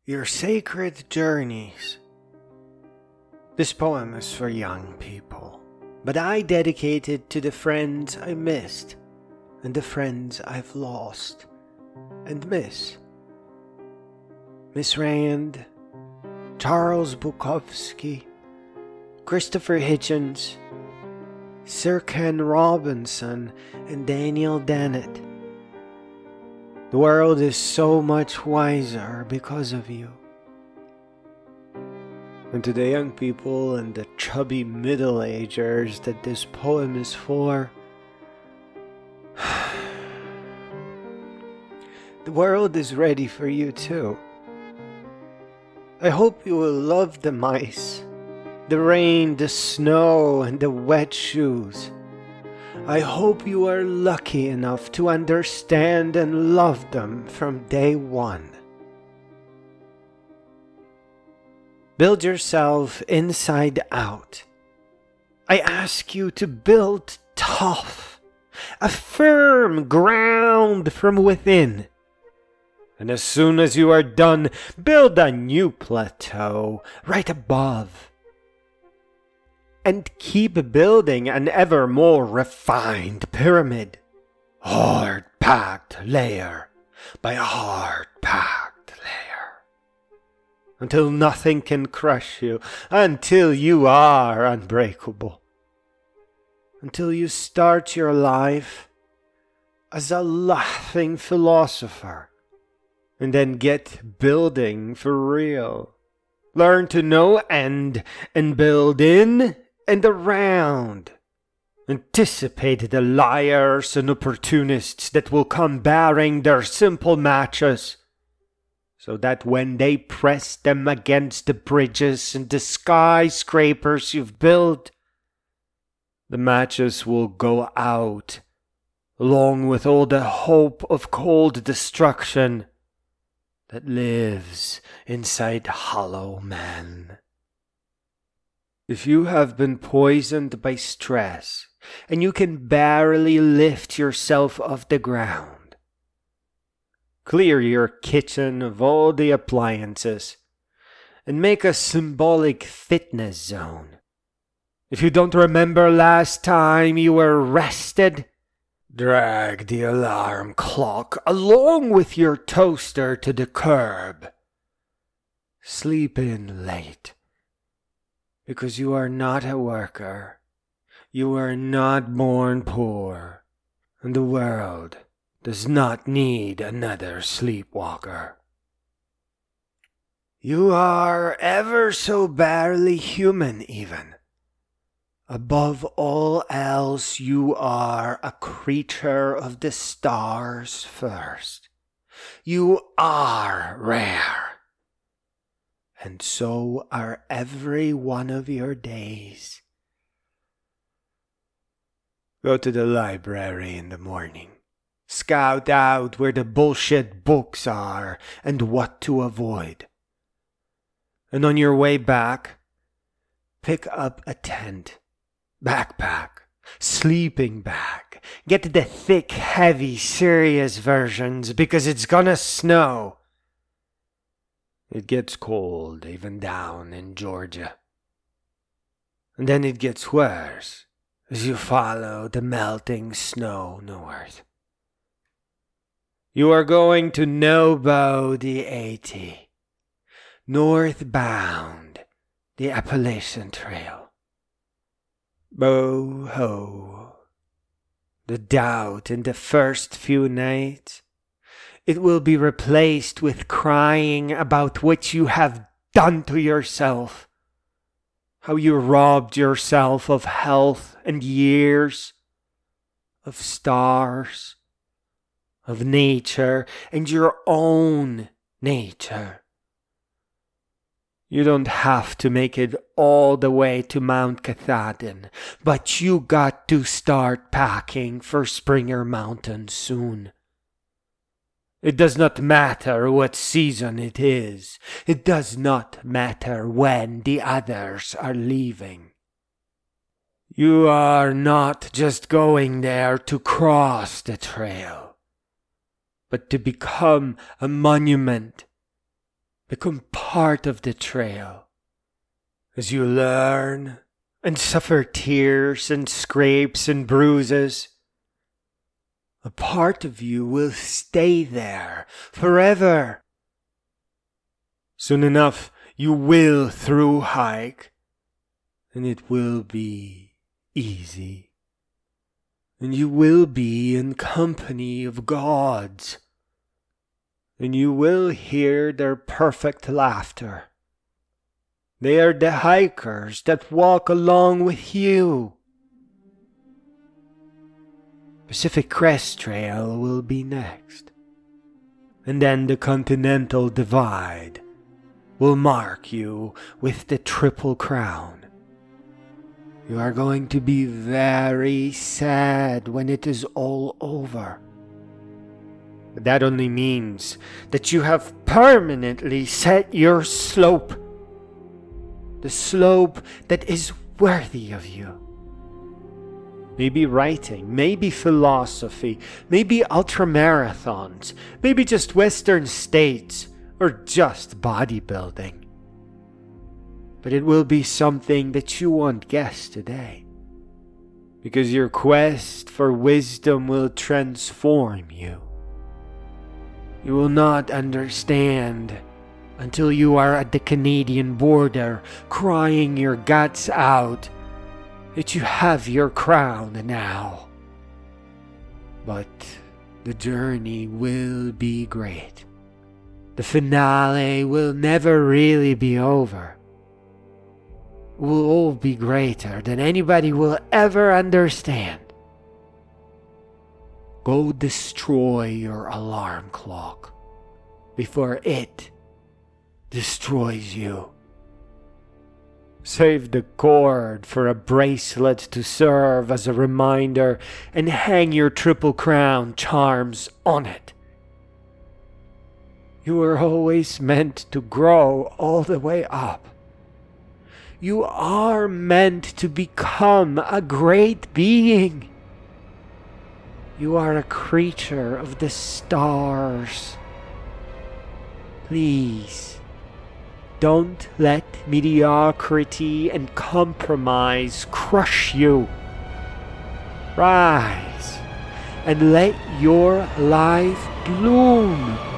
Your sacred journeys. This poem is for young people, but I dedicate it to the friends I missed and the friends I've lost and miss. Miss Rand, Charles Bukowski, Christopher Hitchens, Sir Ken Robinson, and Daniel Dennett. The world is so much wiser because of you. And to the young people and the chubby middle-agers that this poem is for, the world is ready for you too. I hope you will love the mice, the rain, the snow, and the wet shoes. I hope you are lucky enough to understand and love them from day one. Build yourself inside out. I ask you to build tough, a firm ground from within. And as soon as you are done, build a new plateau right above. And keep building an ever more refined pyramid, hard-packed layer by hard-packed layer, until nothing can crush you, until you are unbreakable, until you start your life as a laughing philosopher, and then get building for real. Learn to know end and build in and around. Anticipate the liars and opportunists that will come bearing their simple matches, so that when they press them against the bridges and the skyscrapers you've built, the matches will go out, along with all the hope of cold destruction that lives inside hollow man. If you have been poisoned by stress and you can barely lift yourself off the ground, clear your kitchen of all the appliances and make a symbolic fitness zone. If you don't remember last time you were rested, drag the alarm clock along with your toaster to the curb. Sleep in late, because you are not a worker. You are not born poor, and the world does not need another sleepwalker. You are ever so barely human even. Above all else, you are a creature of the stars first. You are rare. And so are every one of your days. Go to the library in the morning. Scout out where the bullshit books are and what to avoid. And on your way back, pick up a tent, backpack, sleeping bag. Get the thick, heavy, serious versions because it's gonna snow. It gets cold even down in Georgia. And then it gets worse as you follow the melting snow north. You are going to Nobo the 80, northbound the Appalachian Trail. Bo-ho. The doubt in the first few nights, it will be replaced with crying about what you have done to yourself. How you robbed yourself of health and years, of stars, of nature and your own nature. You don't have to make it all the way to Mount Katahdin, but you got to start packing for Springer Mountain soon. It does not matter what season it is. It does not matter when the others are leaving. You are not just going there to cross the trail, but to become a monument Become part of the trail. As you learn and suffer tears and scrapes and bruises, a part of you will stay there forever. Soon enough you will through hike, and it will be easy. And you will be in company of gods, and you will hear their perfect laughter. They are the hikers that walk along with you. Pacific Crest Trail will be next, and then the Continental Divide will mark you with the Triple Crown. You are going to be very sad when it is all over. But that only means that you have permanently set your slope. The slope that is worthy of you. Maybe writing, maybe philosophy, maybe ultramarathons, maybe just Western States, or just bodybuilding. But it will be something that you won't guess today, because your quest for wisdom will transform you. You will not understand until you are at the Canadian border crying your guts out that you have your crown now. But the journey will be great. The finale will never really be over. It will all be greater than anybody will ever understand. Go destroy your alarm clock before it destroys you. Save the cord for a bracelet to serve as a reminder, and hang your Triple Crown charms on it. You were always meant to grow all the way up. You are meant to become a great being. You are a creature of the stars. Please, don't let mediocrity and compromise crush you. Rise and let your life bloom.